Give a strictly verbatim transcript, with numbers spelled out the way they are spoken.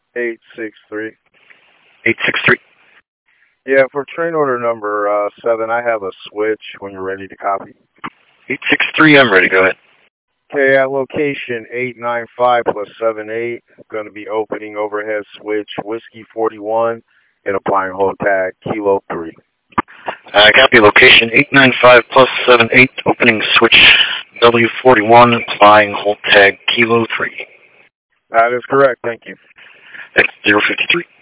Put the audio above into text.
eight six three. eight six three. Yeah, for train order number uh, seven, I have a switch when you're ready to copy. eight six three, I'm ready. Go ahead. Okay, at location eight nine five plus seven eight, going to be opening overhead switch Whiskey forty-one and applying hold tag Kilo three. Uh, copy location eight nine five plus seven eight, opening switch W forty-one, applying hold tag Kilo three. That is correct. Thank you. That's zero fifty three.